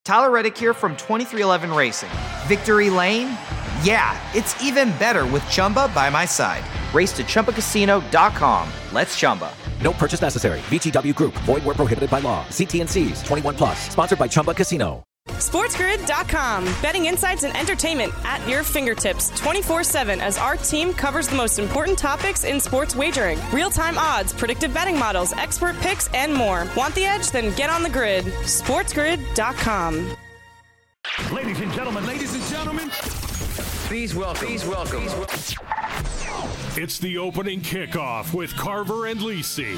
Tyler Reddick here from 2311 Racing. Victory Lane? Yeah, it's even better with Chumba by my side. Race to ChumbaCasino.com. Let's Chumba. No purchase necessary. VGW Group. Void where prohibited by law. See T&Cs. 21 plus. Sponsored by Chumba Casino. SportsGrid.com. Betting insights and entertainment at your fingertips 24/7 as our team covers the most important topics in sports wagering. Real-time odds, predictive betting models, expert picks, and more. Want the edge? Then get on the grid. SportsGrid.com. Ladies and gentlemen, please welcome. It's the opening kickoff with Carver and Lisi.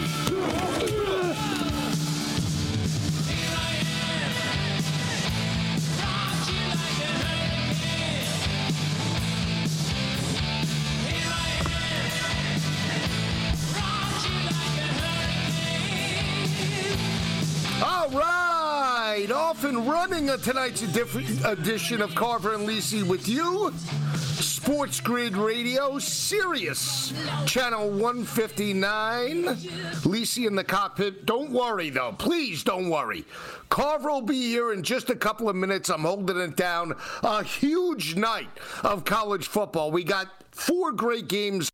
All right, off and running on tonight's edition of Carver and Lisi with you. Sports Grid Radio, Sirius, channel 159. Lisi in the cockpit. Don't worry, though. Please don't worry. Carver will be here in just a couple of minutes. I'm holding it down. A huge night of college football. We got 4 great games.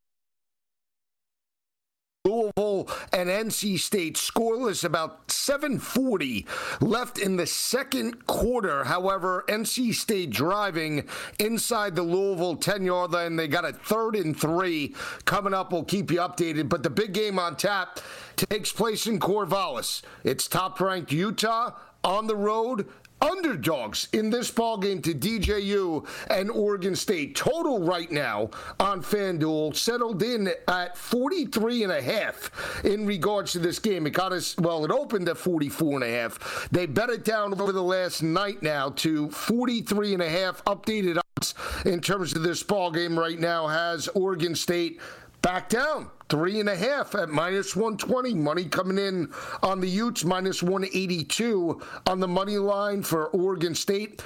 Louisville and NC State scoreless, about 7:40 left in the second quarter. However, NC State driving inside the Louisville 10-yard line. They got a 3rd and 3 coming up. We'll keep you updated. But the big game on tap takes place in Corvallis. It's top-ranked Utah on the road. Underdogs in this ballgame to DJU and Oregon State. Total right now on FanDuel settled in at 43.5 in regards to this game. It got us, well, it opened at 44.5. They bet it down over the last night now to 43.5. Updated odds in terms of this ballgame right now has Oregon State back down 3.5 at -120. Money coming in on the Utes, -182 on the money line for Oregon State,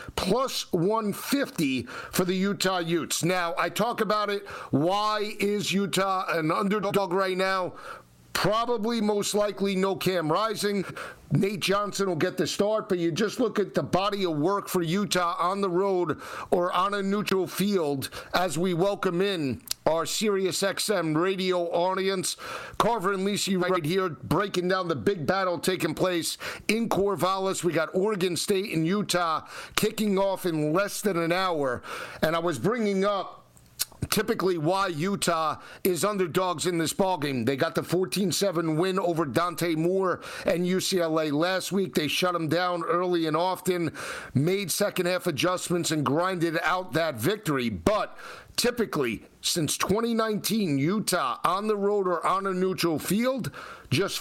+150 for the Utah Utes. Now, I talk about it. Why is Utah an underdog right now? Probably, most likely, no Cam Rising. Nate Johnson will get the start, but you just look at the body of work for Utah on the road or on a neutral field as we welcome in our Sirius XM radio audience. Carver and Lisi right here breaking down the big battle taking place in Corvallis. We got Oregon State and Utah kicking off in less than an hour. And I was bringing up typically why Utah is underdogs in this ballgame. They got the 14-7 win over Dante Moore and UCLA last week. They shut them down early and often, made second-half adjustments, and grinded out that victory. But typically, since 2019, Utah on the road or on a neutral field, just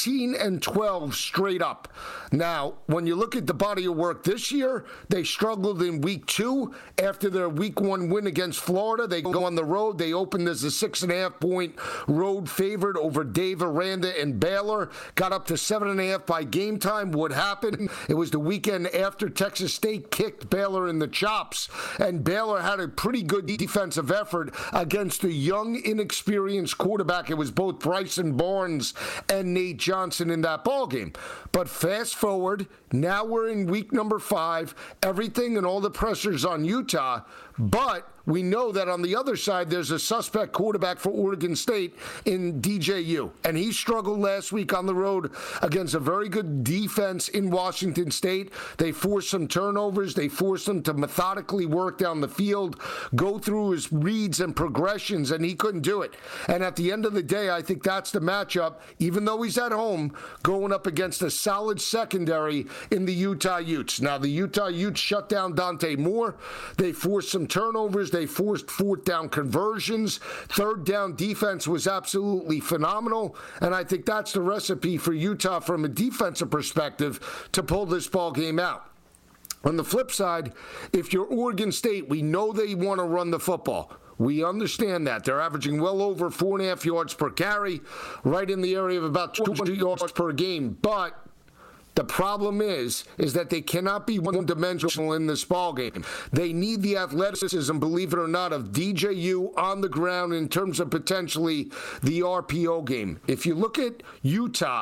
14-12 straight up. Now, when you look at the body of work this year, they struggled in week 2 after their week 1 win against Florida. They go on the road. They opened as a 6.5-point road favorite over Dave Aranda and Baylor. Got up to 7.5 by game time. What happened? It was the weekend after Texas State kicked Baylor in the chops, and Baylor had a pretty good defensive effort against a young, inexperienced quarterback. It was both Bryson Barnes and Nate Johnson in that ballgame. But fast forward, now we're in week number 5. Everything and all the pressure's on Utah, but we know that on the other side, there's a suspect quarterback for Oregon State in DJU. And he struggled last week on the road against a very good defense in Washington State. They forced some turnovers. They forced him to methodically work down the field, go through his reads and progressions, and he couldn't do it. And at the end of the day, I think that's the matchup, even though he's at home, going up against a solid secondary in the Utah Utes. Now, the Utah Utes shut down Dante Moore. They forced some turnovers. They forced 4th down conversions. 3rd down defense was absolutely phenomenal. And I think that's the recipe for Utah from a defensive perspective to pull this ball game out. On the flip side, if you're Oregon State, we know they want to run the football. We understand that. They're averaging well over 4.5 yards per carry, right in the area of about 200 yards per game. But the problem is that they cannot be one-dimensional in this ballgame. They need the athleticism, believe it or not, of DJU on the ground in terms of potentially the RPO game. If you look at Utah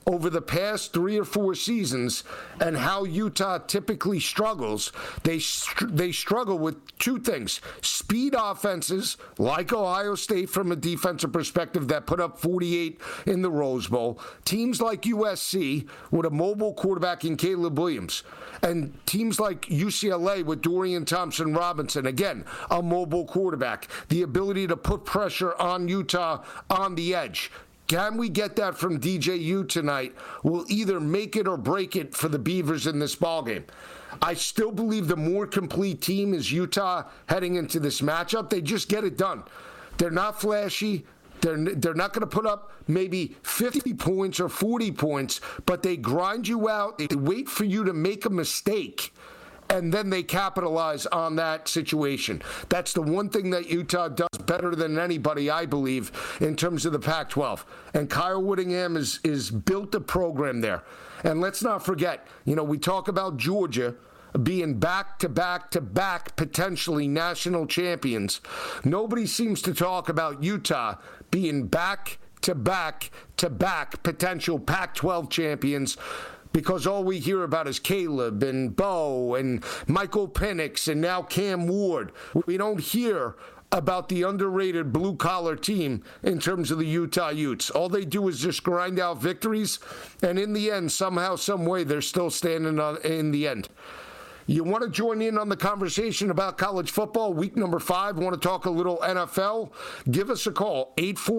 over the past 3 or 4 seasons and how Utah typically struggles, they struggle with 2 things. Speed offenses, like Ohio State from a defensive perspective that put up 48 in the Rose Bowl. Teams like USC with a mobile quarterback in Caleb Williams. And teams like UCLA with Dorian Thompson-Robinson, again, a mobile quarterback. The ability to put pressure on Utah on the edge. Can we get that from DJU tonight? Will either make it or break it for the Beavers in this ballgame. I still believe the more complete team is Utah heading into this matchup. They just get it done. They're not flashy. They're not going to put up maybe 50 points or 40 points, but they grind you out. They wait for you to make a mistake, and then they capitalize on that situation. That's the one thing that Utah does better than anybody, I believe, in terms of the Pac-12. And Kyle Whittingham is built a program there. And let's not forget, we talk about Georgia being back-to-back potentially national champions. Nobody seems to talk about Utah being back-to-back potential Pac-12 champions, because all we hear about is Caleb and Bo and Michael Penix and now Cam Ward. We don't hear about the underrated blue-collar team in terms of the Utah Utes. All they do is just grind out victories, and in the end, somehow, some way, they're still standing in the end. You want to join in on the conversation about college football, week number 5, want to talk a little NFL? Give us a call,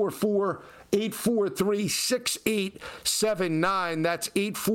844-843-6879. That's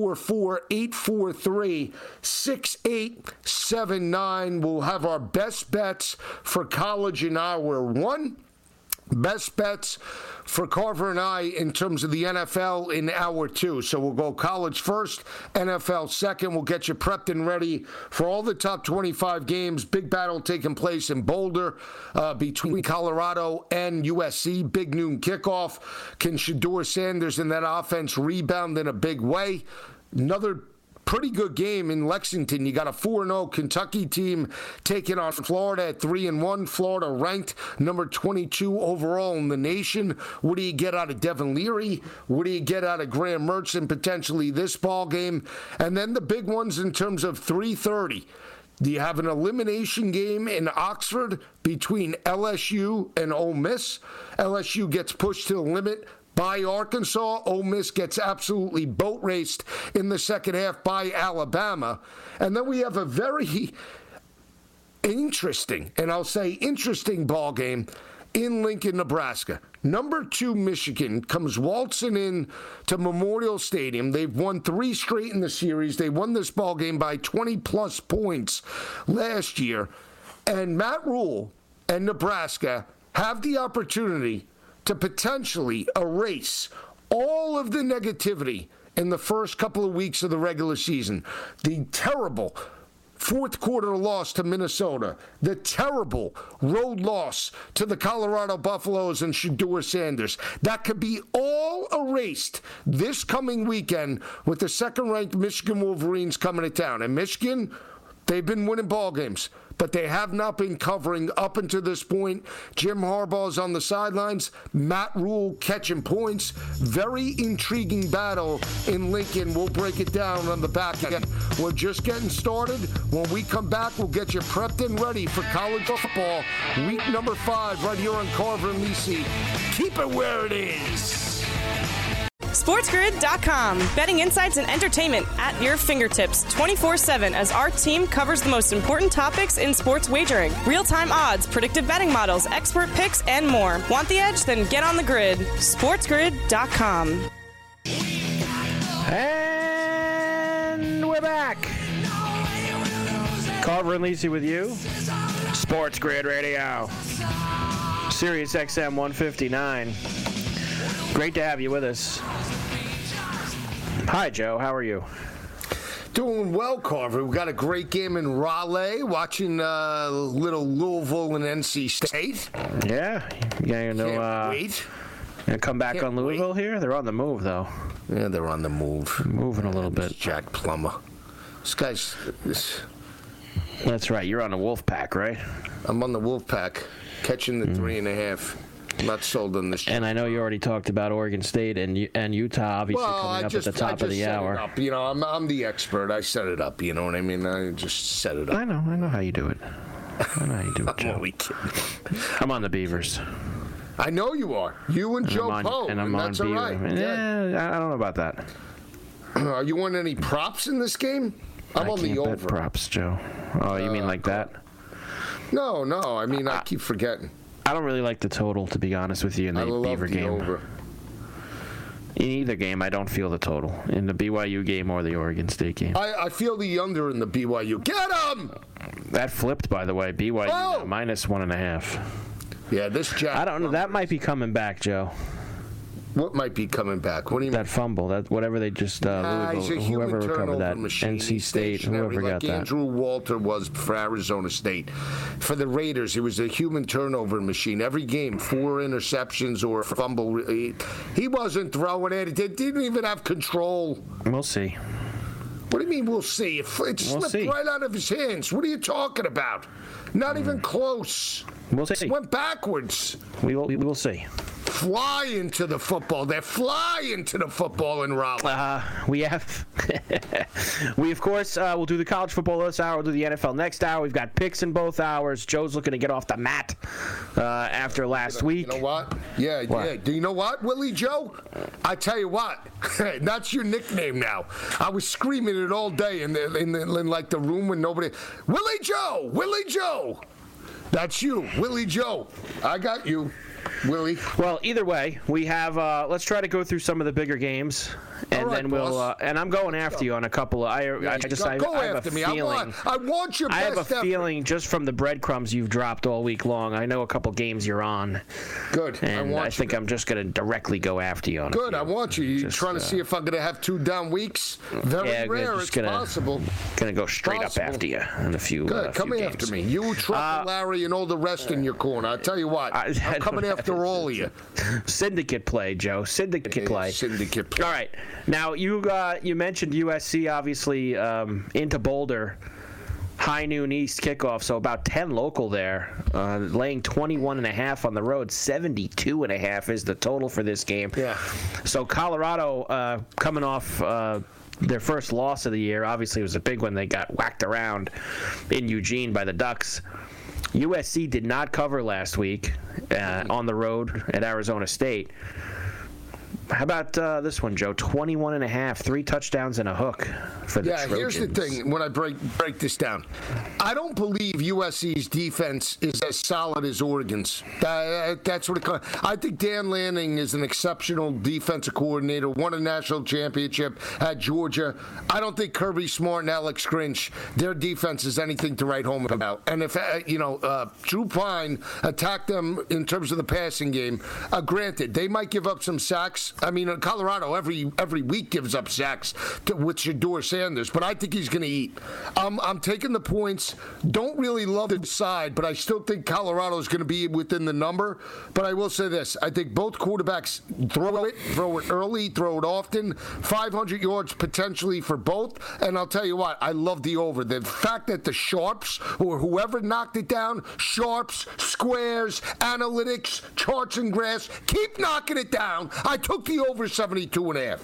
844-843-6879. We'll have our best bets for college in hour 1. Best bets for Carver and I in terms of the NFL in hour 2. So we'll go college first, NFL second. We'll get you prepped and ready for all the top 25 games. Big battle taking place in Boulder between Colorado and USC. Big noon kickoff. Can Shedeur Sanders and that offense rebound in a big way? Another pretty good game in Lexington. You got a 4-0 Kentucky team taking on Florida at 3-1. Florida ranked number 22 overall in the nation. What do you get out of Devin Leary? What do you get out of Graham Mertz in potentially this ball game? And then the big ones in terms of 3:30. Do you have an elimination game in Oxford between LSU and Ole Miss? LSU gets pushed to the limit by Arkansas. Ole Miss gets absolutely boat raced in the second half by Alabama. And then we have a very interesting, and I'll say interesting ball game in Lincoln, Nebraska. Number 2 Michigan comes waltzing in to Memorial Stadium. They've won 3 straight in the series. They won this ball game by 20-plus points last year. And Matt Rule and Nebraska have the opportunity to potentially erase all of the negativity in the first couple of weeks of the regular season. The terrible fourth quarter loss to Minnesota, the terrible road loss to the Colorado Buffaloes and Shedeur Sanders. That could be all erased this coming weekend with the second-ranked Michigan Wolverines coming to town. And Michigan, they've been winning ball games, but they have not been covering up until this point. Jim Harbaugh's on the sidelines. Matt Rule catching points. Very intriguing battle in Lincoln. We'll break it down on the back end. We're just getting started. When we come back, we'll get you prepped and ready for college football. Week number 5 right here on Carver and Lisi. Keep it where it is. SportsGrid.com. Betting insights and entertainment at your fingertips 24/7 as our team covers the most important topics in sports wagering. Real-time odds, predictive betting models, expert picks, and more. Want the edge? Then get on the grid. SportsGrid.com. And we're back. Carver and Lisi with you. Sports Grid Radio. Sirius XM 159. Great to have you with us. Hi, Joe. How are you? Doing well, Carver. We've got a great game in Raleigh, watching little Louisville and NC State. Yeah. You Can't wait. Gonna come back Can't on Louisville wait. here? They're on the move, though. Yeah, they're on the move. Moving a little bit. Jack Plummer. This guy's... That's right. You're on the Wolf Pack, right? I'm on the Wolf Pack, catching the 3.5. Not sold on this. And I know you already talked about Oregon State and Utah, obviously, coming up at the top of the hour. Up. You know, I'm the expert. I set it up. You know what I mean? I just set it up. I know how you do it. I know how you do it, Joe. I'm only kidding. I'm on the Beavers. I know you are. You and Joe Poe. And I'm on that's Beaver. all right. Yeah, I don't know about that. Are you on any props in this game? I'm on the over. Bet props, Joe. Oh, you mean like that? No. I mean, I keep forgetting. I don't really like the total, to be honest with you, in the Beaver game. Over. In either game, I don't feel the total. In the BYU game or the Oregon State game. I feel the under in the BYU. Get him! That flipped, by the way. BYU now, -1.5. Yeah, this Jack. I don't know. That might be coming back, Joe. What might be coming back? What do you mean? That fumble, that whatever they just Louisville, whoever recovered that, NC State, whoever got that. Andrew Walter was for Arizona State. For the Raiders, it was a human turnover machine. Every game, 4 interceptions or fumble. He wasn't throwing it. It didn't even have control. We'll see. What do you mean we'll see? It slipped right out of his hands. What are you talking about? Not even close. We'll see. It went backwards. We will see. Fly into the football. They're flying to the football in Raleigh. We of course, will do the college football this hour. We'll do the NFL next hour. We've got picks in both hours. Joe's looking to get off the mat after last week. You know what? Yeah. Do you know what, Willie Joe? I tell you what. That's your nickname now. I was screaming it all day in like the room when nobody. Willie Joe. That's you, Willie Joe. I got you. Willie. Well, either way, we have. Let's try to go through some of the bigger games, and then we'll. And I'm going after you on a couple of. I have a feeling. I want your best effort. I have a feeling just from the breadcrumbs you've dropped all week long. I know a couple games you're on. Good. And I think I'm just going to directly go after you on. Good. I want you. You're trying to see if I'm going to have 2 down weeks. Very rare. It's possible. Going to go straight up after you in a few. Good. Come after me. You, Trucker Larry, and all the rest in your corner. I tell you what. I'm coming after all of you. Syndicate play, Joe. Syndicate play. Syndicate play. All right. Now, you mentioned USC, obviously, into Boulder. High noon East kickoff, so about 10 local there. Laying 21.5 on the road. 72.5 is the total for this game. Yeah. So Colorado coming off their first loss of the year. Obviously, it was a big one. They got whacked around in Eugene by the Ducks. USC did not cover last week on the road at Arizona State. How about this one, Joe? 21.5, 3 touchdowns and a hook for the Trojans. Here's the thing. When I break this down, I don't believe USC's defense is as solid as Oregon's. That's what it comes. I think Dan Lanning is an exceptional defensive coordinator. Won a national championship at Georgia. I don't think Kirby Smart and Alex Grinch, their defense is anything to write home about. And if Drew Pine attacked them in terms of the passing game, granted they might give up some sacks. I mean, Colorado every week gives up sacks with Shedeur Sanders, but I think he's going to eat. I'm taking the points. Don't really love the side, but I still think Colorado is going to be within the number. But I will say this. I think both quarterbacks throw it early, throw it often. 500 yards potentially for both. And I'll tell you what, I love the over. The fact that the Sharps or whoever knocked it down, Sharps, Squares, Analytics, Charts and Graphs, keep knocking it down. I took the over 72.5.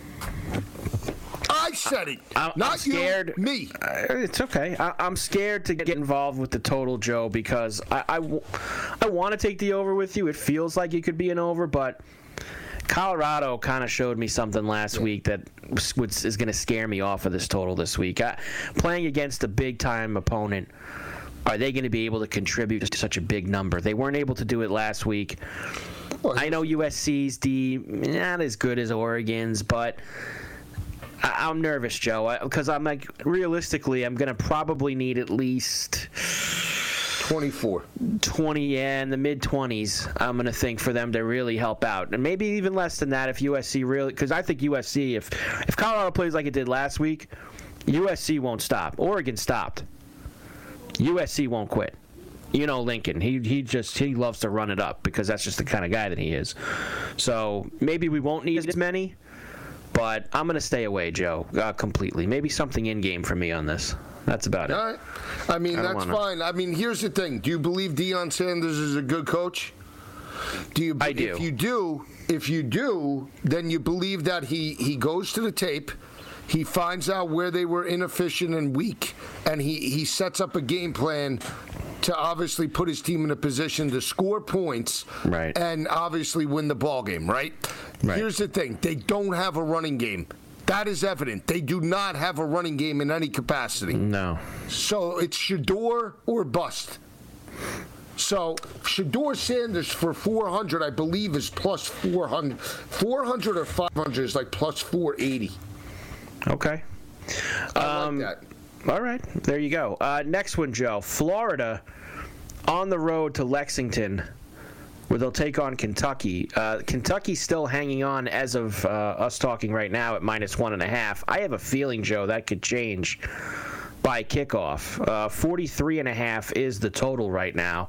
I said it. I'm scared. You, me. It's okay. I'm scared to get involved with the total, Joe, because I want to take the over with you. It feels like it could be an over, but Colorado kind of showed me something last week that is going to scare me off of this total this week. Playing against a big-time opponent, are they going to be able to contribute to such a big number? They weren't able to do it last week. I know USC's D not as good as Oregon's, but I'm nervous, Joe, because I'm like, realistically, I'm going to probably need at least 20, in the mid-20s, I'm going to think, for them to really help out. And maybe even less than that if USC really, because I think USC, if Colorado plays like it did last week, USC won't stop. Oregon stopped. USC won't quit. You know Lincoln. He loves to run it up because that's just the kind of guy that he is. So maybe we won't need as many, but I'm going to stay away, Joe, completely. Maybe something in-game for me on this. That's about it. All right. I mean, that's fine. I mean, here's the thing. Do you believe Deion Sanders is a good coach? I do. If you do, then you believe that he goes to the tape, he finds out where they were inefficient and weak, and he sets up a game plan to obviously put his team in a position to score points, right, and obviously win the ball game, right? Here's the thing. They don't have a running game. That is evident. They do not have a running game in any capacity. No. So it's Shedeur or bust. So Shedeur Sanders for 400, I believe, is plus 400. 400 or 500 is like plus 480. Okay. I like that. All right. There you go. Next one, Joe. Florida on the road to Lexington, where they'll take on Kentucky. Kentucky's still hanging on as of us talking right now at -1.5. I have a feeling, Joe, that could change by kickoff. 43.5 is the total right now.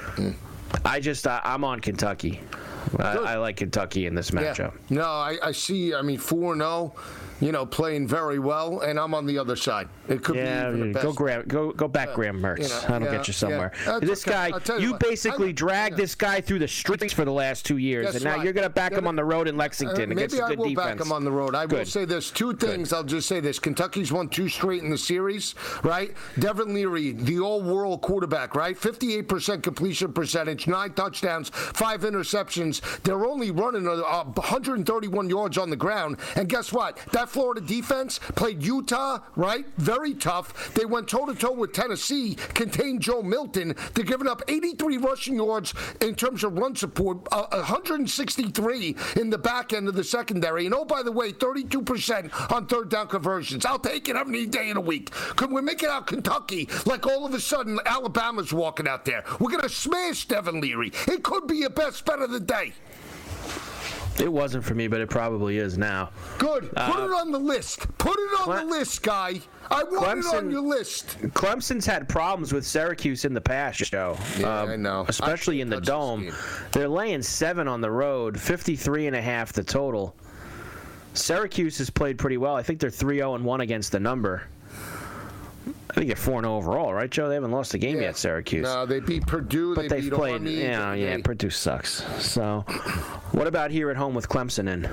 I'm on Kentucky. I like Kentucky in this matchup. Yeah. No, I see. I mean, 4-0. Playing very well, and I'm on the other side. It could be even the best. Go back, Graham Mertz. That'll get you somewhere. This guy, you basically dragged this guy through the streets for the last 2 years, and now you're going to back him on the road in Lexington against a good defense. Maybe I will back him on the road. I will say this. Two things. I'll just say this. Kentucky's won 2 straight in the series, right? Devin Leary, the all-world quarterback, right? 58% completion percentage, 9 touchdowns, 5 interceptions. They're only running 131 yards on the ground, and guess what? That Florida defense played Utah, right? Very tough. They went toe-to-toe with Tennessee, contained Joe Milton. They're giving up 83 rushing yards in terms of run support, 163 in the back end of the secondary. And, oh, by the way, 32% on third down conversions. I'll take it every day of the week. We're making out Kentucky like all of a sudden Alabama's walking out there. We're going to smash Devin Leary. It could be your best bet of the day. It wasn't for me, but it probably is now. Good. Put it on the list. Put it on the list, guy. I want it on your list. Clemson's had problems with Syracuse in the past, Joe. Yeah, I know. Especially in the Dome. They're laying 7 on the road, 53.5 the total. Syracuse has played pretty well. I think they're 3-0-1 against the number. I think they're 4-0 overall, right, Joe? They haven't lost a game yet, Syracuse. No, they beat Purdue. But they've played. Purdue sucks. So, what about here at home with Clemson in?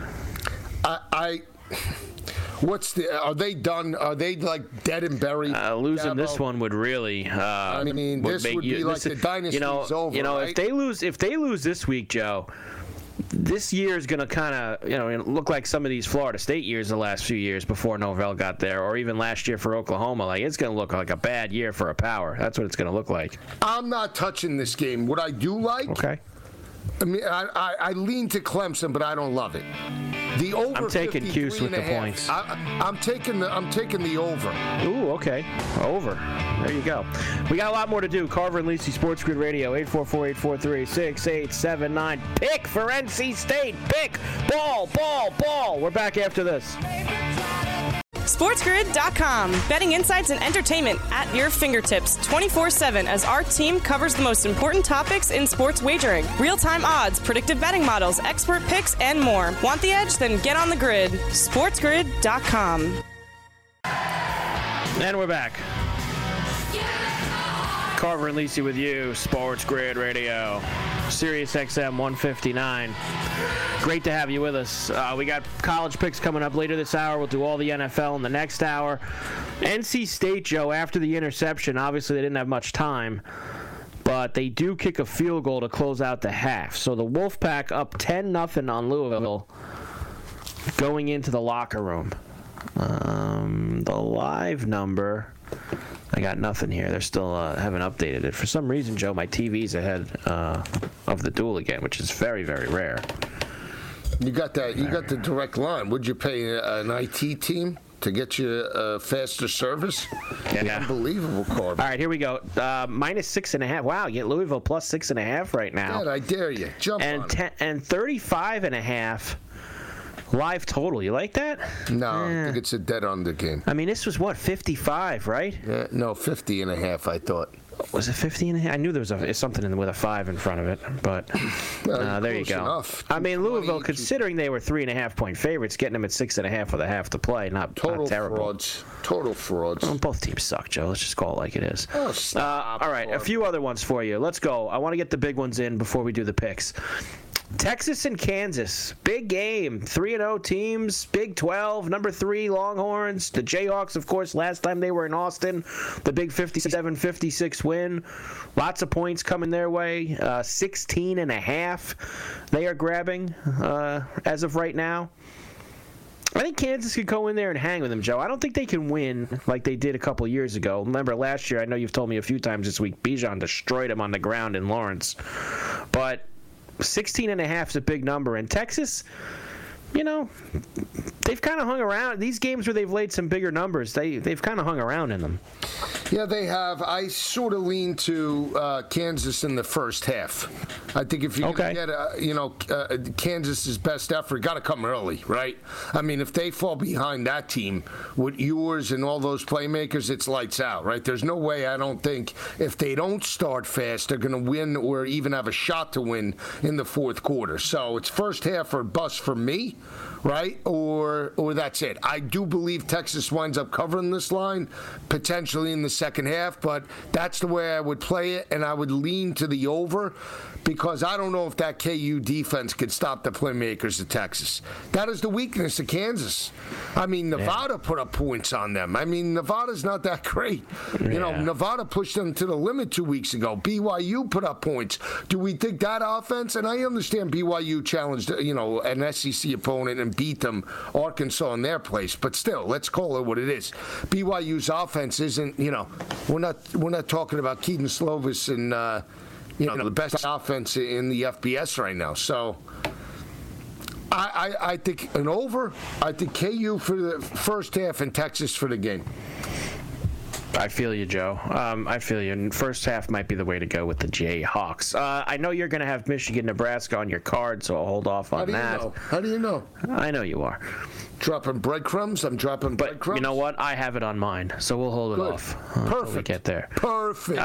Are they done? Are they like dead and buried? Losing this one would really. This would be like the dynasty's over. Right? if they lose this week, Joe, this year is going to kind of, look like some of these Florida State years the last few years before Norvell got there, or even last year for Oklahoma. Like, it's going to look like a bad year for a Power. That's what it's going to look like. I'm not touching this game. What I do like, okay. I mean, I lean to Clemson, but I don't love it. The over. I'm taking Cuse with the points. I'm taking the over. Ooh, okay. Over. There you go. We got a lot more to do. Carver and Lisi, Sports Grid Radio, 844-843-6879. Pick for NC State. Pick. Ball. We're back after this. SportsGrid.com. Betting insights and entertainment at your fingertips 24/7 as our team covers the most important topics in sports wagering. Real-time odds, predictive betting models, expert picks, and more. Want the edge? Then get on the grid. SportsGrid.com. And we're back. Carver and Lisi with you, Sports Grid Radio, Sirius XM 159. Great to have you with us. We got college picks coming up later this hour. We'll do all the NFL in the next hour. NC State, Joe, after the interception, obviously they didn't have much time, but they do kick a field goal to close out the half. So the Wolfpack up 10-0 on Louisville going into the locker room. The live number, I got nothing here. They're still haven't updated it. For some reason, Joe, my TV's ahead of the duel again, which is very, very rare. You got that? You got the direct line. Would you pay an IT team to get you faster service? Yeah. Unbelievable, Corbin. All right, here we go. -6.5. Wow, you get Louisville plus 6.5 right now. God, I dare you. Jump on it. And 35.5 live total. You like that? No, I think it's a dead under game. I mean, this was what, 55, right? No, 50.5. I thought. Was it 15.5? I knew there was something with a 5 in front of it, but there you go. Enough. I mean, Louisville, considering they were 3.5-point favorites, getting them at 6.5 with a half to play, not terrible. Frauds. Total frauds. Well, both teams suck, Joe. Let's just call it like it is. Oh, stop. All right, a few other ones for you. Let's go. I want to get the big ones in before we do the picks. Texas and Kansas, big game. 3-0 teams, Big 12, number 3 Longhorns. The Jayhawks, of course, last time they were in Austin, the big 57-56 win. Lots of points coming their way. 16.5 they are grabbing as of right now. I think Kansas could go in there and hang with them, Joe. I don't think they can win like they did a couple years ago. Remember last year, I know you've told me a few times this week, Bijan destroyed them on the ground in Lawrence. But 16.5 is a big number. And Texas, they've kind of hung around. These games where they've laid some bigger numbers, they've kind of hung around in them. Yeah, they have. I sort of lean to Kansas in the first half. I think if you're going to get, Kansas's best effort, got to come early, right? I mean, if they fall behind that team with yours and all those playmakers, it's lights out, right? There's no way, I don't think, if they don't start fast, they're going to win or even have a shot to win in the fourth quarter. So it's first half or bust for me, right? Or that's it. I do believe Texas winds up covering this line, potentially in the second half, but that's the way I would play it, and I would lean to the over because I don't know if that KU defense could stop the playmakers of Texas. That is the weakness of Kansas. I mean, Nevada put up points on them. I mean, Nevada's not that great. Nevada pushed them to the limit 2 weeks ago. BYU put up points. Do we think that offense, and I understand BYU challenged, an SEC opponent and beat them, Arkansas in their place, but still, let's call it what it is. BYU's offense isn't, we're not talking about Keaton Slovis and, the best offense in the FBS right now. So I think an over. I think KU for the first half and Texas for the game. I feel you, Joe. I feel you. And first half might be the way to go with the Jayhawks. I know you're going to have Michigan, Nebraska on your card, so I'll hold off on that. How do you know? I know you are. Dropping breadcrumbs? I'm dropping breadcrumbs. But you know what? I have it on mine, so we'll hold it off until we get there. Perfect.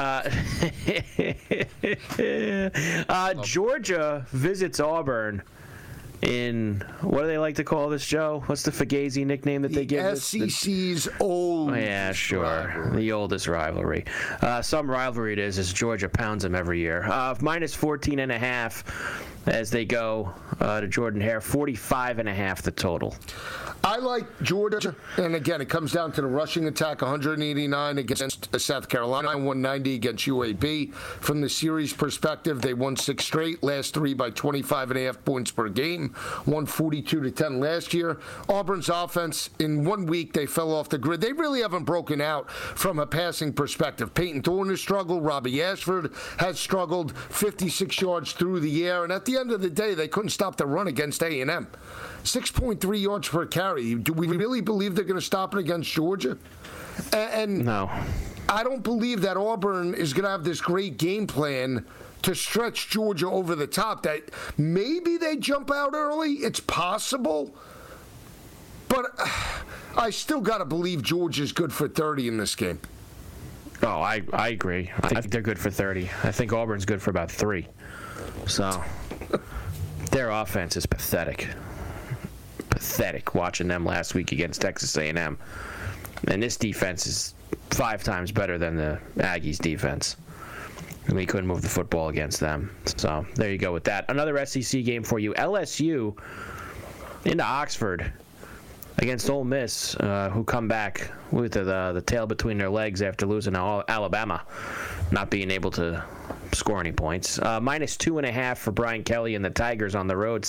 Georgia visits Auburn in, what do they like to call this, Joe? What's the Fugazi nickname that they give it? SEC's old. Yeah, sure. Rivalry. The oldest rivalry. Some rivalry it is, as Georgia pounds them every year. Minus 14.5 as they go to Jordan-Hare. 45.5 the total. I like Georgia, and again, it comes down to the rushing attack, 189 against South Carolina, 190 against UAB. From the series perspective, they won 6 straight, last 3 by 25.5 points per game, 142-10 last year. Auburn's offense, in 1 week, they fell off the grid. They really haven't broken out from a passing perspective. Peyton Thorne has struggled, Robbie Ashford has struggled, 56 yards through the air, and at the end of the day, they couldn't stop the run against A&M. 6.3 yards per carry. Do we really believe they're going to stop it against Georgia? And no. I don't believe that Auburn is going to have this great game plan to stretch Georgia over the top. That maybe they jump out early. It's possible. But I still got to believe Georgia's good for 30 in this game. Oh, I agree. I think they're good for 30. I think Auburn's good for about 3. So their offense is pathetic. Pathetic watching them last week against Texas A&M. And this defense is 5 times better than the Aggies defense. And we couldn't move the football against them. So there you go with that. Another SEC game for you. LSU into Oxford against Ole Miss, who come back with the tail between their legs after losing to Alabama, not being able to score any points. Minus 2.5 for Brian Kelly and the Tigers on the road.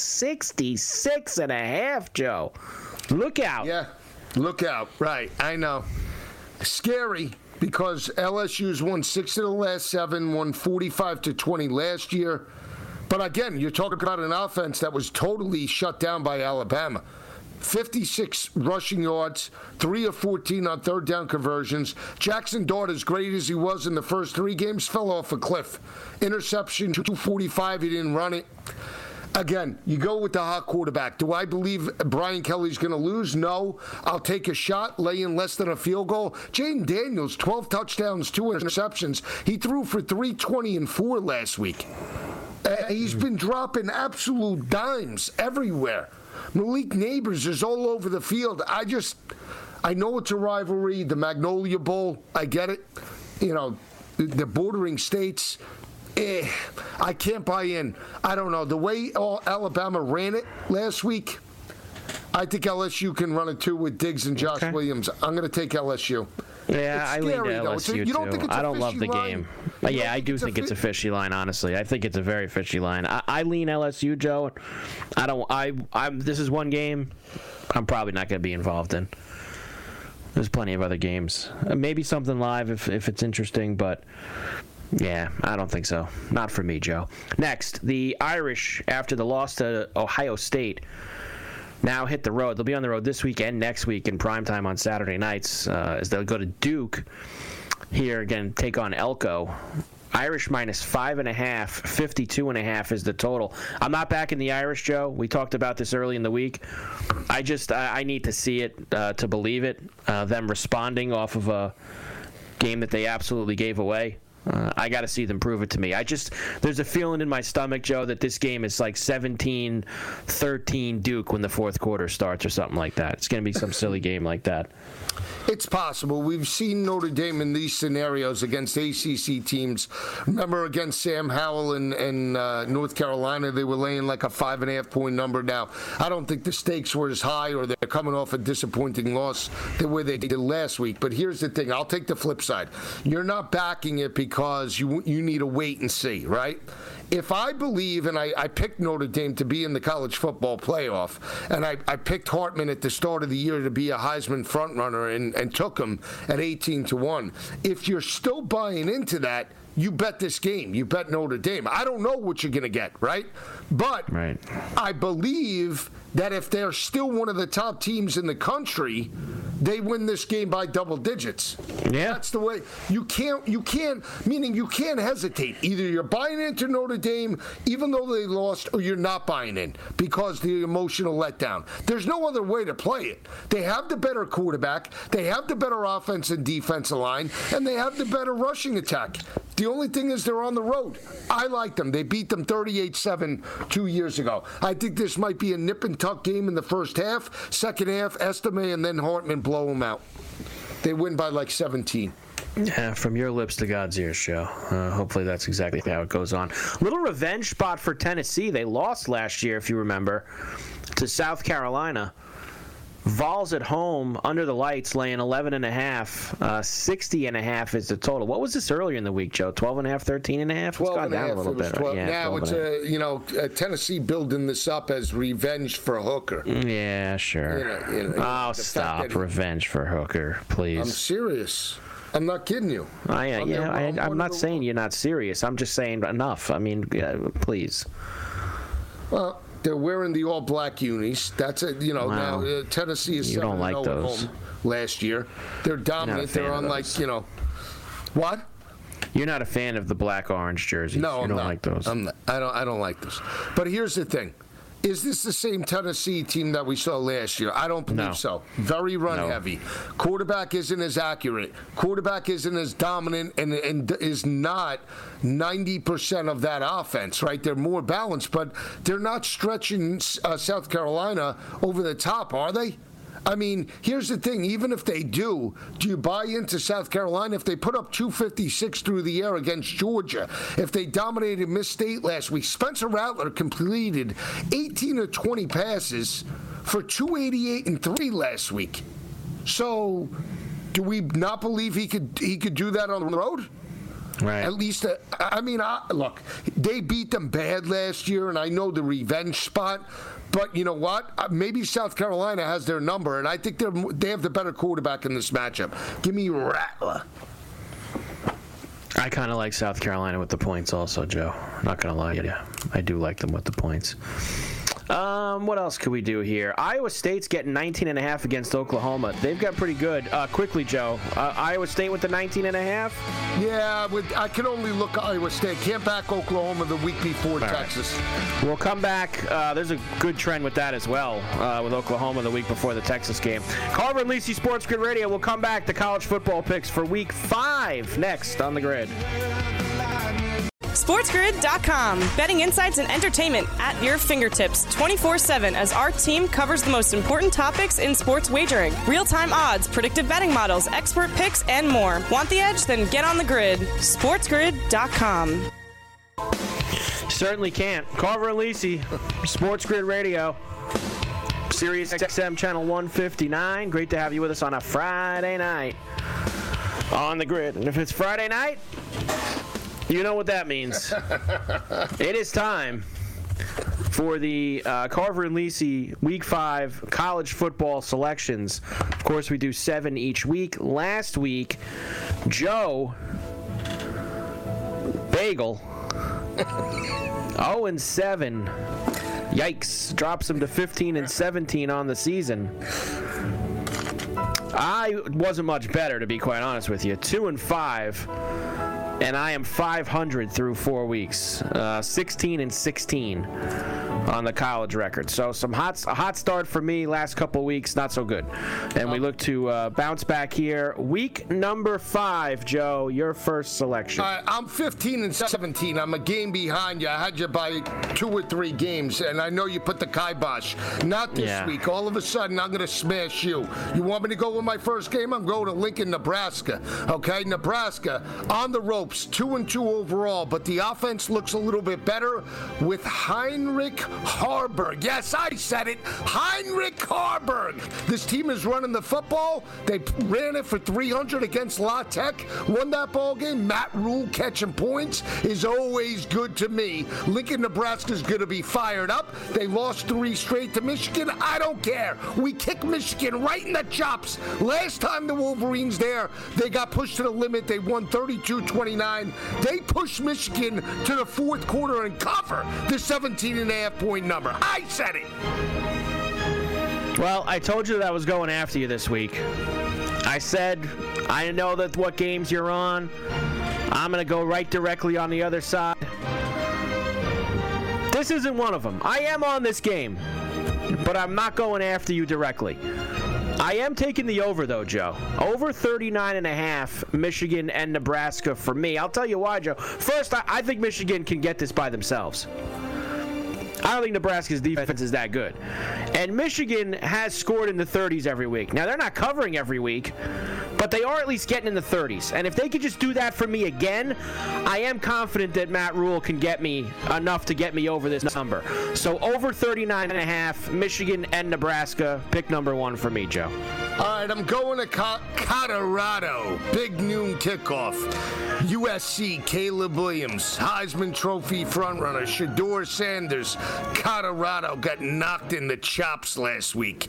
66.5, Joe. Look out. Yeah, look out. Right, I know. Scary because LSU's won 6 of the last 7, won 45-20 last year. But again, you're talking about an offense that was totally shut down by Alabama. 56 rushing yards, 3 of 14 on third down conversions. Jackson Dart, as great as he was in the first 3 games, fell off a cliff. Interception, 245, he didn't run it. Again, you go with the hot quarterback. Do I believe Brian Kelly's going to lose? No. I'll take a shot, lay in less than a field goal. Jaden Daniels, 12 touchdowns, 2 interceptions. He threw for 320 and 4 last week. He's been dropping absolute dimes everywhere. Malik Neighbors is all over the field. I know it's a rivalry, the Magnolia Bowl. I get it. You know, the bordering states. I can't buy in. I don't know. The way Alabama ran it last week, I think LSU can run it too with Diggs and Josh Williams. I'm going to take LSU. Yeah, I lean to LSU you don't think too. it's a I don't love the line? game. Yeah, I do think it's a fishy line. Honestly, I think it's a very fishy line. I lean LSU, Joe. This is one game I'm probably not going to be involved in. There's plenty of other games. Maybe something live if it's interesting, but yeah, I don't think so. Not for me, Joe. Next, the Irish, after the loss to Ohio State, now hit the road. They'll be on the road this week and next week in primetime on Saturday nights as they'll go to Duke here again, take on Elko. Irish minus 5.5, 52.5 is the total. I'm not backing the Irish, Joe. We talked about this early in the week. I need to see it to believe it. Them responding off of a game that they absolutely gave away. I got to see them prove it to me. There's a feeling in my stomach, Joe, that this game is like 17-13 Duke when the fourth quarter starts or something like that. It's going to be some silly game like that. It's possible. We've seen Notre Dame in these scenarios against ACC teams. Remember against Sam Howell and North Carolina, they were laying like a 5.5-point number. Now, I don't think the stakes were as high, or they're coming off a disappointing loss the way they did last week. But here's the thing. I'll take the flip side. You're not backing it because you need to wait and see, right? If I believe, and I picked Notre Dame to be in the college football playoff, and I picked Hartman at the start of the year to be a Heisman frontrunner and took him at 18-1. If you're still buying into that, you bet this game. You bet Notre Dame. I don't know what you're going to get, right? But I believe that if they're still one of the top teams in the country, they win this game by double digits. Yeah. That's the way. You can't, meaning you can't hesitate. Either you're buying into Notre Dame, even though they lost, or you're not buying in because the emotional letdown. There's no other way to play it. They have the better quarterback, they have the better offense and defensive line, and they have the better rushing attack. The only thing is they're on the road. I like them. They beat them 38-7 2 years ago. I think this might be a nip-and-tuck game in the first half. Second half, Estime and then Hartman blow them out. They win by like 17. Yeah, from your lips to God's ears, Joe. Hopefully that's exactly how it goes on. Little revenge spot for Tennessee. They lost last year, if you remember, to South Carolina. Vols at home, under the lights, laying 11.5. 60.5 is the total. What was this earlier in the week, Joe? 12.5, 13.5? It's gone down a little bit. Right? Yeah, now it's Tennessee building this up as revenge for Hooker. Yeah, sure. Stop. Revenge for Hooker, please. I'm serious. I'm not kidding you. I'm not saying you're not serious. I'm just saying enough. I mean, please. Well, they're wearing the all-black unis. That's it. Now Tennessee is 7-0 at home last year. They're dominant. They're unlike, what? You're not a fan of the black-orange jerseys. No, you don't like those. I'm not. I don't like those. But here's the thing. Is this the same Tennessee team that we saw last year? I don't believe so. Very run-heavy. Quarterback isn't as accurate. Quarterback isn't as dominant and is not 90% of that offense, right? They're more balanced, but they're not stretching South Carolina over the top, are they? I mean, here's the thing. Even if they do you buy into South Carolina? If they put up 256 through the air against Georgia, if they dominated Miss State last week, Spencer Rattler completed 18 or 20 passes for 288 and 3 last week. So do we not believe he could do that on the road? Right. At least, look, they beat them bad last year, and I know the revenge spot. But you know what? Maybe South Carolina has their number, and I think they have the better quarterback in this matchup. Give me Rattler. I kind of like South Carolina with the points also, Joe. Not going to lie to you. I do like them with the points. What else could we do here? Iowa State's getting 19.5 against Oklahoma. They've got pretty good. Quickly, Joe. Iowa State with the 19.5? Yeah, I can only look at Iowa State. Can't back Oklahoma the week before Texas. Right. We'll come back. There's a good trend with that as well, with Oklahoma the week before the Texas game. Carver and Lisi Sports Grid Radio. We'll come back to college football picks for week 5 next on the Grid. SportsGrid.com. Betting insights and entertainment at your fingertips 24/7 as our team covers the most important topics in sports wagering. Real-time odds, predictive betting models, expert picks, and more. Want the edge? Then get on the grid. SportsGrid.com. Certainly can't. Carver and Lisi, Sports Grid Radio. Sirius XM Channel 159. Great to have you with us on a Friday night on the Grid. And if it's Friday night, you know what that means. It is time for the Carver and Lisi Week 5 college football selections. Of course, we do 7 each week. Last week, Joe Bagel 0-7. Yikes. Drops him to 15-17 on the season. I wasn't much better, to be quite honest with you. 2-5. And I am 500 through 4 weeks, 16-16 on the college record. So a hot start for me last couple weeks, not so good. And we look to bounce back here. Week number 5, Joe, your first selection. I'm 15-17. I'm a game behind you. I had you by 2 or 3 games, and I know you put the kibosh. Not this week. All of a sudden, I'm going to smash you. You want me to go with my first game? I'm going to Lincoln, Nebraska. Okay, Nebraska on the ropes, 2-2 overall, but the offense looks a little bit better with Heinrich Haarberg. Yes, I said it. Heinrich Haarberg. This team is running the football. They ran it for 300 against La Tech. Won that ball game. Matt Rule catching points is always good to me. Lincoln, Nebraska is going to be fired up. They lost 3 straight to Michigan. I don't care. We kick Michigan right in the chops. Last time the Wolverines there, they got pushed to the limit. They won 32-29. They pushed Michigan to the 4th quarter and cover the 17.5-point number. I said it. Well, I told you that I was going after you this week. I said, I know that what games you're on. I'm going to go right directly on the other side. This isn't one of them. I am on this game, but I'm not going after you directly. I am taking the over, though, Joe. Over 39.5, Michigan and Nebraska for me. I'll tell you why, Joe. First, I think Michigan can get this by themselves. I don't think Nebraska's defense is that good. And Michigan has scored in the 30s every week. Now, they're not covering every week, but they are at least getting in the 30s. And if they could just do that for me again, I am confident that Matt Rule can get me enough to get me over this number. So over 39.5, Michigan and Nebraska. Pick number 1 for me, Joe. All right, I'm going to Colorado. Big noon kickoff. USC, Caleb Williams, Heisman Trophy frontrunner, Shedeur Sanders. Colorado got knocked in the chops last week,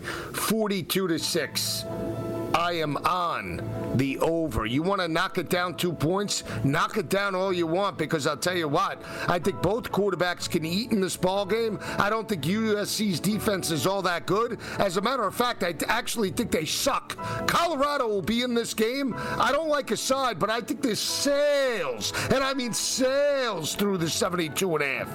42-6. I am on the over. You want to knock it down 2 points? Knock it down all you want, because I'll tell you what, I think both quarterbacks can eat in this ball game. I don't think USC's defense is all that good. As a matter of fact, I actually think they suck. Colorado will be in this game. I don't like a side, but I think this sails, and I mean sails through the 72.5.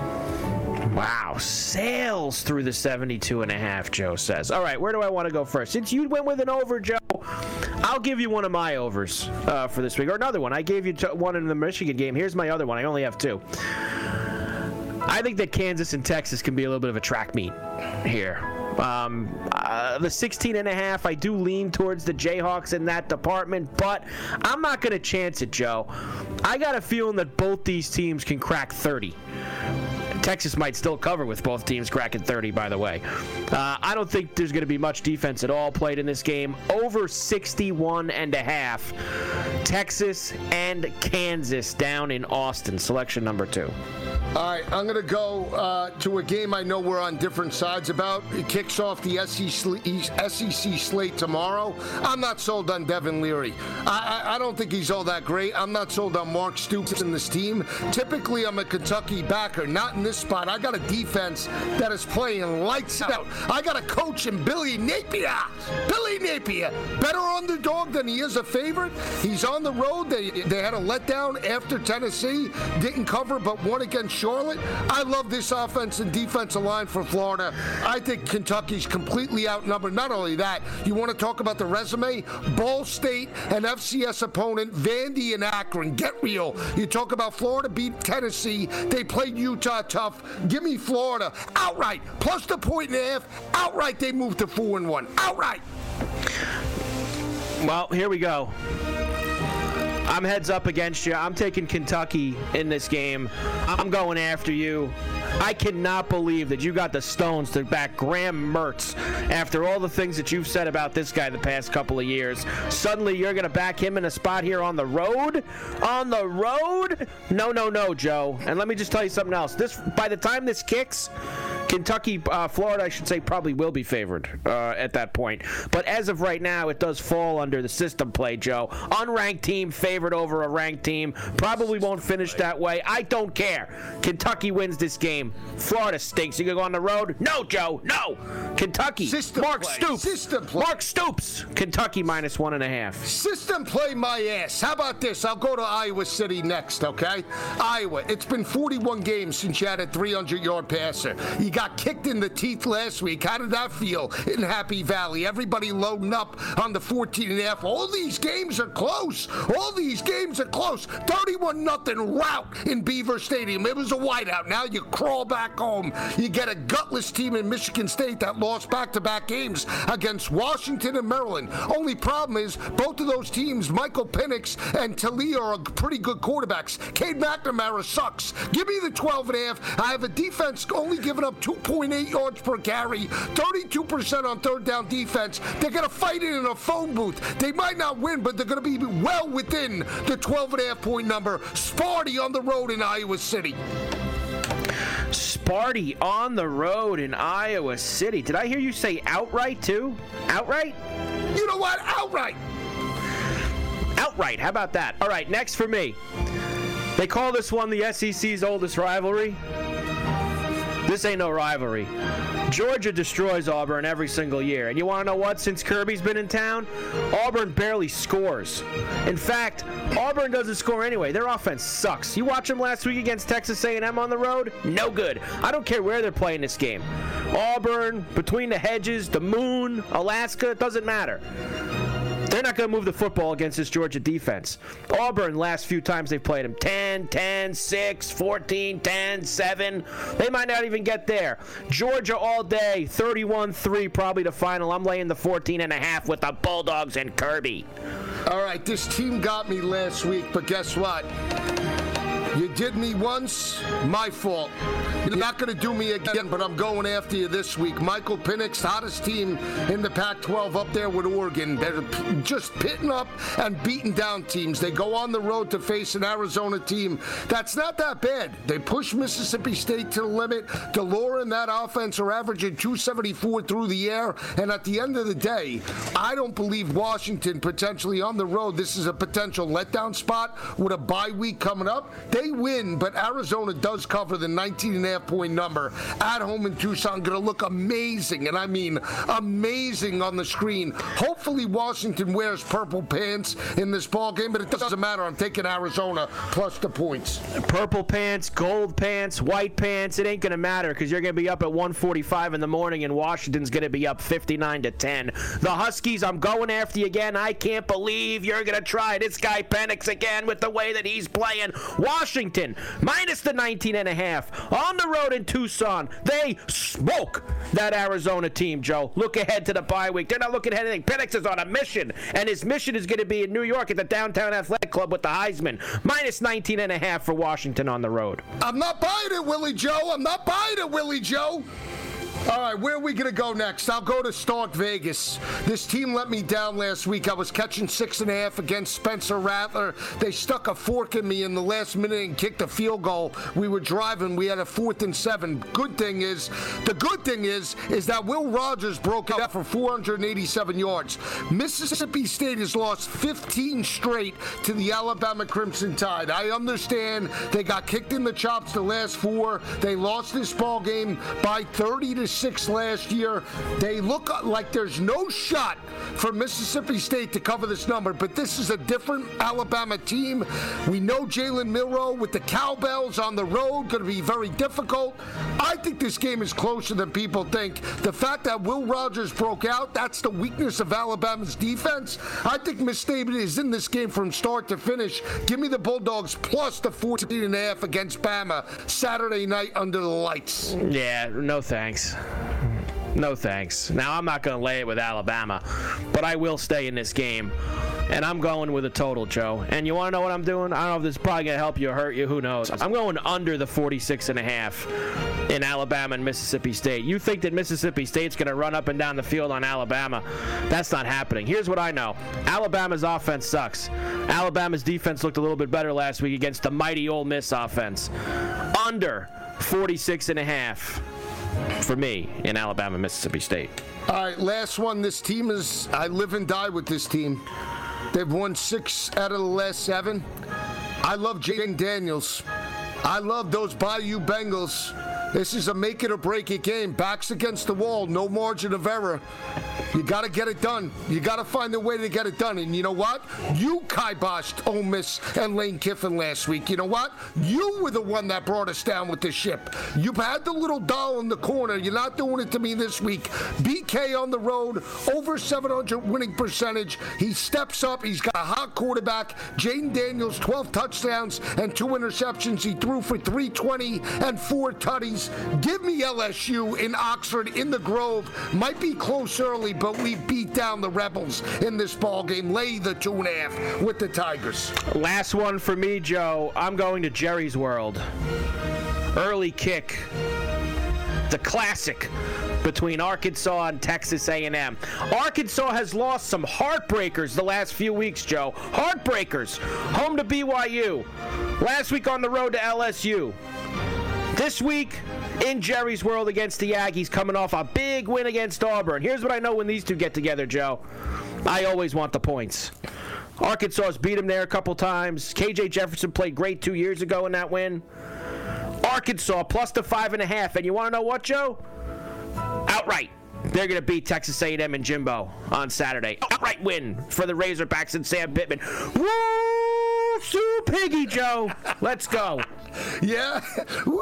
Wow, sails through the 72.5, Joe says. All right, where do I want to go first? Since you went with an over, Joe, I'll give you one of my overs for this week, or another one. I gave you one in the Michigan game. Here's my other one. I only have 2. I think that Kansas and Texas can be a little bit of a track meet here. The 16.5, I do lean towards the Jayhawks in that department, but I'm not going to chance it, Joe. I got a feeling that both these teams can crack 30. Texas might still cover with both teams cracking 30, by the way. I don't think there's going to be much defense at all played in this game. Over 61.5. Texas and Kansas down in Austin. Selection number 2. All right, I'm going to go to a game I know we're on different sides about. It kicks off the SEC slate tomorrow. I'm not sold on Devin Leary. I don't think he's all that great. I'm not sold on Mark Stoops and this team. Typically, I'm a Kentucky backer. Not in this this spot. I got a defense that is playing lights out. I got a coach in Billy Napier. Billy Napier, better underdog than he is a favorite. He's on the road. They had a letdown after Tennessee. Didn't cover, but won against Charlotte. I love this offense and defensive line for Florida. I think Kentucky's completely outnumbered. Not only that, you want to talk about the resume? Ball State, an FCS opponent, Vandy and Akron. Get real. You talk about Florida beat Tennessee. They played Utah tough. Give me Florida outright. Plus the 1.5. Outright, they moved to 4-1. Outright. Well, here we go. I'm heads up against you. I'm taking Kentucky in this game. I'm going after you. I cannot believe that you got the stones to back Graham Mertz after all the things that you've said about this guy the past couple of years. Suddenly you're going to back him in a spot here on the road? On the road? No, Joe. And let me just tell you something else. By the time this kicks, Kentucky, Florida, I should say, probably will be favored at that point. But as of right now, it does fall under the system play, Joe. Unranked team favored over a ranked team. Probably won't finish that way. I don't care. Kentucky wins this game. Florida stinks. You going to go on the road? No, Joe. No. Kentucky. Mark Stoops. System play. Mark Stoops. Kentucky minus 1.5. System play my ass. How about this? I'll go to Iowa City next, okay? Iowa. It's been 41 games since you had a 300-yard passer. You got kicked in the teeth last week. How did that feel in Happy Valley? Everybody loading up on the 14.5. All these games are close. 31-0 rout in Beaver Stadium. It was a whiteout. Now you crawl back home. You get a gutless team in Michigan State that lost back-to-back games against Washington and Maryland. Only problem is both of those teams, Michael Penix and Talia, are pretty good quarterbacks. Cade McNamara sucks. Give me the 12.5. I have a defense only giving up 2.8 yards per carry, 32% on third down defense. They're going to fight it in a phone booth. They might not win, but they're going to be well within the 12.5 point number. Sparty on the road in Iowa City. Sparty on the road in Iowa City. Did I hear you say outright too? Outright? You know what? Outright. Outright. How about that? All right, next for me. They call this one the SEC's oldest rivalry. This ain't no rivalry. Georgia destroys Auburn every single year. And you want to know what? Since Kirby's been in town, Auburn barely scores. In fact, Auburn doesn't score anyway. Their offense sucks. You watch them last week against Texas A&M on the road? No good. I don't care where they're playing this game. Auburn, between the hedges, the moon, Alaska, it doesn't matter. They're not going to move the football against this Georgia defense. Auburn, last few times they've played them, 10, 6, 14, 10, 7. They might not even get there. Georgia all day, 31-3, probably the final. I'm laying the 14.5 with the Bulldogs and Kirby. All right, this team got me last week, but guess what? You did me once, my fault. You're not going to do me again, but I'm going after you this week. Michael Penix, hottest team in the Pac-12 up there with Oregon. They're just pitting up and beating down teams. They go on the road to face an Arizona team that's not that bad. They push Mississippi State to the limit. Delora and that offense are averaging 274 through the air. And at the end of the day, I don't believe Washington potentially on the road. This is a potential letdown spot with a bye week coming up. They win, but Arizona does cover the 19.5 point number at home in Tucson. Going to look amazing, and I mean amazing on the screen. Hopefully Washington wears purple pants in this ball game, but it doesn't matter. I'm taking Arizona plus the points. Purple pants, gold pants, white pants, it ain't going to matter because you're going to be up at 1:45 in the morning and Washington's going to be up 59-10. The Huskies, I'm going after you again. I can't believe you're going to try this guy Penix again with the way that he's playing. Washington, minus the 19.5. On the road in Tucson, they smoke that Arizona team, Joe. Look ahead to the bye week. They're not looking ahead to anything. Penix is on a mission, and his mission is going to be in New York at the Downtown Athletic Club with the Heisman. Minus 19.5 for Washington on the road. I'm not buying it, Willie Joe. All right, where are we going to go next? I'll go to Stark Vegas. This team let me down last week. I was catching 6.5 against Spencer Rattler. They stuck a fork in me in the last minute and kicked a field goal. We were driving. We had a 4th and 7. The good thing is that Will Rogers broke out for 487 yards. Mississippi State has lost 15 straight to the Alabama Crimson Tide. I understand they got kicked in the chops the last 4. They lost this ball game by 30-6 last year. They look like there's no shot for Mississippi State to cover this number, but this is a different Alabama team. We know Jalen Milroe with the cowbells on the road going to be very difficult. I think this game is closer than people think. The fact that Will Rogers broke out, that's the weakness of Alabama's defense. I think Miss State is in this game from start to finish. Give me the Bulldogs plus the 14.5 against Bama Saturday night under the lights. Yeah, no thanks. No thanks. Now, I'm not going to lay it with Alabama, but I will stay in this game. And I'm going with a total, Joe. And you want to know what I'm doing? I don't know if this is probably going to help you or hurt you. Who knows? I'm going under the 46.5 in Alabama and Mississippi State. You think that Mississippi State's going to run up and down the field on Alabama? That's not happening. Here's what I know. Alabama's offense sucks. Alabama's defense looked a little bit better last week against the mighty Ole Miss offense. Under 46.5 for me in Alabama, Mississippi State. All right, last one. This team is, I live and die with this team. They've won 6 out of the last 7. I love Jaden Daniels. I love those Bayou Bengals. This is a make it or break it game. Backs against the wall, no margin of error. You got to get it done. You got to find a way to get it done. And you know what? You kiboshed Ole Miss and Lane Kiffin last week. You know what? You were the one that brought us down with the ship. You've had the little doll in the corner. You're not doing it to me this week. BK on the road, over 700 winning percentage. He steps up. He's got a hot quarterback. Jaden Daniels, 12 touchdowns and 2 interceptions. He threw for 320 and 4 tutties. Give me LSU in Oxford, in the Grove. Might be close early, but we beat down the Rebels in this ball game. Lay the 2.5 with the Tigers. Last one for me, Joe. I'm going to Jerry's World. Early kick. The classic between Arkansas and Texas A&M. Arkansas has lost some heartbreakers the last few weeks, Joe. Heartbreakers. Home to BYU. Last week on the road to LSU. This week in Jerry's World against the Aggies, coming off a big win against Auburn. Here's what I know when these two get together, Joe. I always want the points. Arkansas has beat them there a couple times. KJ Jefferson played great 2 years ago in that win. Arkansas plus the 5.5. And you want to know what, Joe? Outright. They're going to beat Texas A&M and Jimbo on Saturday. Outright win for the Razorbacks and Sam Pittman. Woo! Sue Piggy, Joe. Let's go. Yeah. Woo!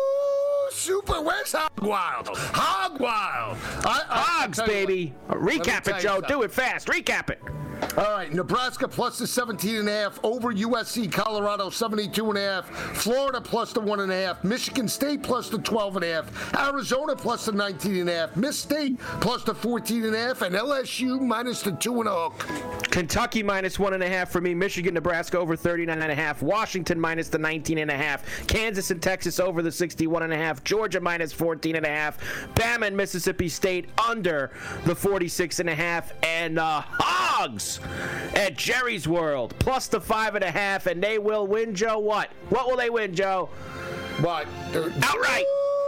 Super. Where's Hog Wild? Hog Wild. Hogs, baby. Recap it, Joe. Do it fast. Recap it. All right, Nebraska plus the 17.5, over USC, Colorado 72.5, Florida plus the 1.5, Michigan State plus the 12.5, Arizona plus the 19.5, Miss State plus the 14.5, and LSU minus the 2.5. Kentucky minus 1.5 for me. Michigan, Nebraska over 39.5. Washington minus the 19.5. Kansas and Texas over the 61.5. Georgia minus 14.5. Bama and Mississippi State under the 46.5. And Hogs at Jerry's World plus the 5.5, and they will win, Joe. What will they win, Joe? What? Outright.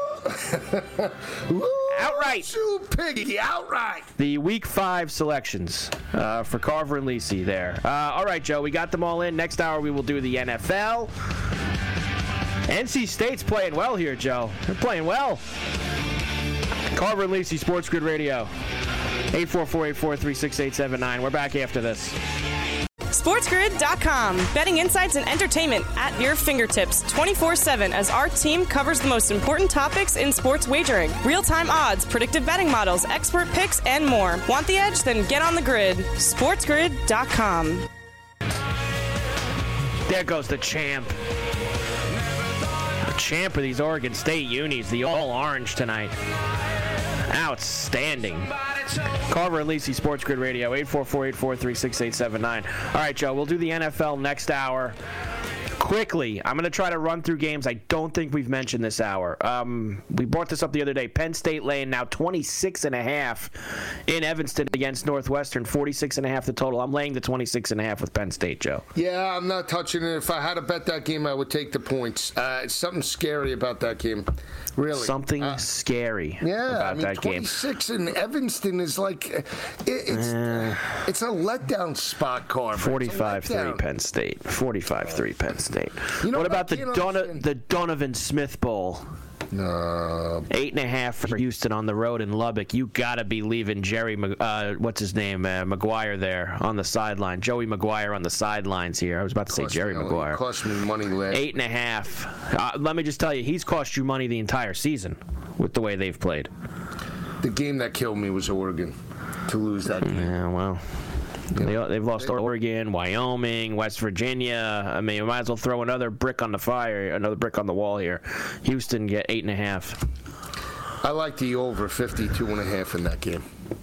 Outright. Sue Piggy, outright. The Week 5 selections for Carver and Lisi there. All right, Joe, we got them all in. Next hour we will do the NFL. NC State's playing well here, Joe. They're playing well. Carver and Lisi, Sports Grid Radio. 844-843-6879. We're back after this. SportsGrid.com. Betting insights and entertainment at your fingertips 24/7 as our team covers the most important topics in sports wagering. Real-time odds, predictive betting models, expert picks, and more. Want the edge? Then get on the grid. SportsGrid.com. There goes the champ. The champ of these Oregon State unis, the all-orange tonight. Outstanding. Carver and Lisi, Sports Grid Radio, 844-843-6879. All right, Joe, we'll do the NFL next hour. Quickly, I'm going to try to run through games I don't think we've mentioned this hour. We brought this up the other day. Penn State laying now 26.5 in Evanston against Northwestern, 46.5 the total. I'm laying the 26.5 with Penn State, Joe. Yeah, I'm not touching it. If I had to bet that game, I would take the points. It's something scary about that game, really. Something scary about that game. 26 in Evanston is like, it's a letdown spot, Carver. 45-3 Penn State. 45-3 Penn State. What about the Donovan Smith Bowl? No. 8.5 for Houston on the road in Lubbock. You got to be leaving Jerry, what's his name, Maguire there on the sideline. Joey Maguire on the sidelines here. I was about to say Jerry Maguire. It cost me money last. 8.5. Let me just tell you, he's cost you money the entire season with the way they've played. The game that killed me was Oregon, to lose that game. Yeah, well. They've lost Oregon, Wyoming, West Virginia. I mean, we might as well throw another brick on the fire, another brick on the wall here. Houston get 8.5. I like the over 52.5 in that game.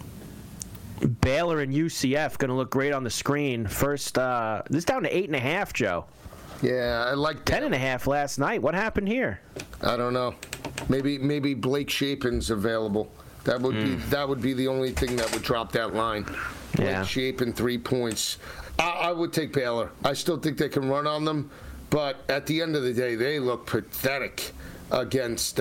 Baylor and UCF going to look great on the screen. First, this is down to 8.5, Joe. Yeah, I like 10.5 last night. What happened here? I don't know. Maybe Blake Shapen's available. That would be the only thing that would drop that line. Yeah. Shapen 3 points. I would take Baylor. I still think they can run on them, but at the end of the day, they look pathetic against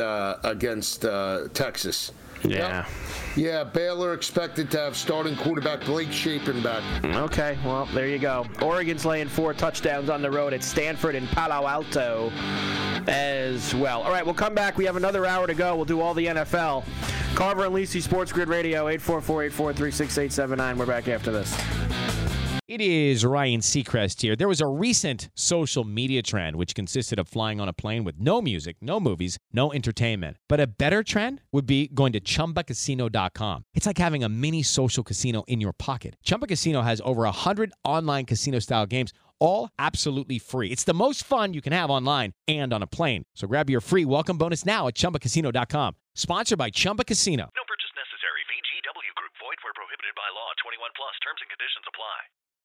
Texas. Yeah. Yeah, Baylor expected to have starting quarterback Blake Shapen back. Okay, well, there you go. Oregon's laying 4 touchdowns on the road at Stanford and Palo Alto as well. All right, we'll come back. We have another hour to go. We'll do all the NFL. Carver and Lisi, Sports Grid Radio, 844-843-6879. We're back after this. It is Ryan Seacrest here. There was a recent social media trend which consisted of flying on a plane with no music, no movies, no entertainment. But a better trend would be going to ChumbaCasino.com. It's like having a mini social casino in your pocket. Chumba Casino has over 100 online casino-style games, all absolutely free. It's the most fun you can have online and on a plane. So grab your free welcome bonus now at ChumbaCasino.com. Sponsored by Chumba Casino. No purchase necessary. VGW Group. Void where prohibited by law. 21 plus. Terms and conditions apply.